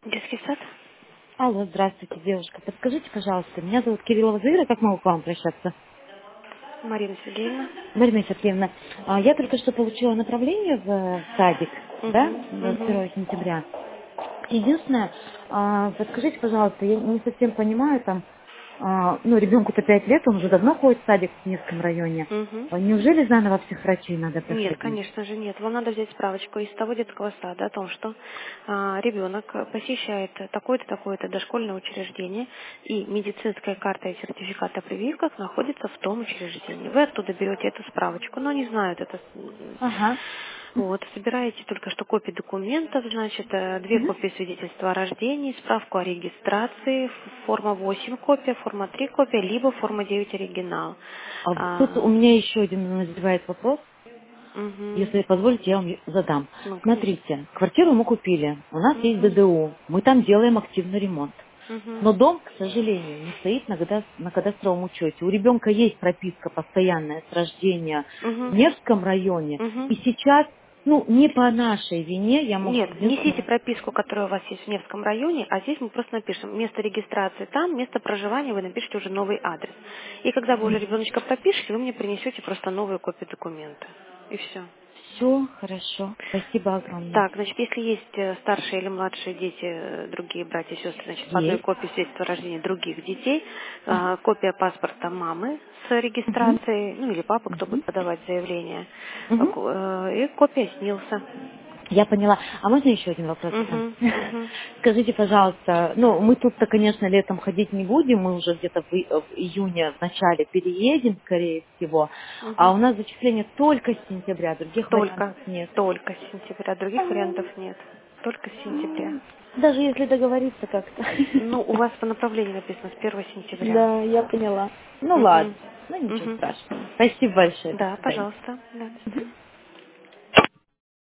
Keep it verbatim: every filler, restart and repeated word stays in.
Детский сад? Алло, здравствуйте, девушка. Подскажите, пожалуйста, меня зовут Кириллова Заира, как могу к вам обращаться? Марина Сергеевна? Марина Сергеевна, а, я только что получила направление в э, садик, да, Угу, двадцать угу. первого сентября. Единственное, а, подскажите, пожалуйста, я не совсем понимаю, там, а, ну, ребенку-то пять лет, он уже давно ходит в садик в Невском районе. Угу. А Неужели заново всех врачей надо Нет, проходить? конечно же нет. Вам надо взять справочку из того детского сада о том, что а, ребенок посещает такое-то, такое-то дошкольное учреждение, и медицинская карта и сертификат о прививках находится в том учреждении. Вы оттуда берете эту справочку, но не знают это. м, Ага. Вот, собираете только что копии документов, значит, э, две Мгм. копии свидетельства о рождении, справку о регистрации, ф- форма восемь копия, форма три копия, либо форма девять оригинал. А тут у А, меня еще один назревает вопрос. мгм. Если позволите, я вам задам. Ну, конечно. Смотрите, квартиру мы купили, у нас есть Мгм. ДДУ, мы там делаем активный ремонт. Мгм. Но дом, к сожалению, не стоит на, када- на кадастровом учете. У ребенка есть прописка постоянная с рождения в Мгм. Невском районе. Мгм. И сейчас, ну, не по нашей вине, я могу Нет, внесите единственное... прописку, которая у вас есть в Невском районе, а здесь мы просто напишем место регистрации там, место проживания, вы напишите уже новый адрес. И когда вы уже ребеночка пропишете, вы мне принесете просто новую копию документа. И все. Все хорошо. Спасибо огромное. Так, значит, если есть э, старшие или младшие дети, э, другие братья и сестры, значит, по одной Есть. копии свидетельства о рождении других детей, Ага. э, копия паспорта мамы с Мгм. регистрацией, ну или папа, кто будет Мгм. подавать заявление, э, Мгм. ко- э, и копия СНИЛСа. Я поняла. А можно еще один вопрос задам? Угу, угу, Скажите, пожалуйста, ну, мы тут-то, конечно, летом ходить не будем, мы уже где-то в, и- в июне в начале переедем, скорее всего, а угу. у нас зачисление только с сентября, других Только, вариантов нет. только с сентября, других вариантов М, нет. Только с сентября. м, Даже если договориться как-то. Ну, у вас по направлению написано с первого сентября. Да, я поняла. Ну Угу, ладно, ну ничего угу. страшного. Спасибо большое, до Да, свидания. пожалуйста. Да, до Мгм. свидания.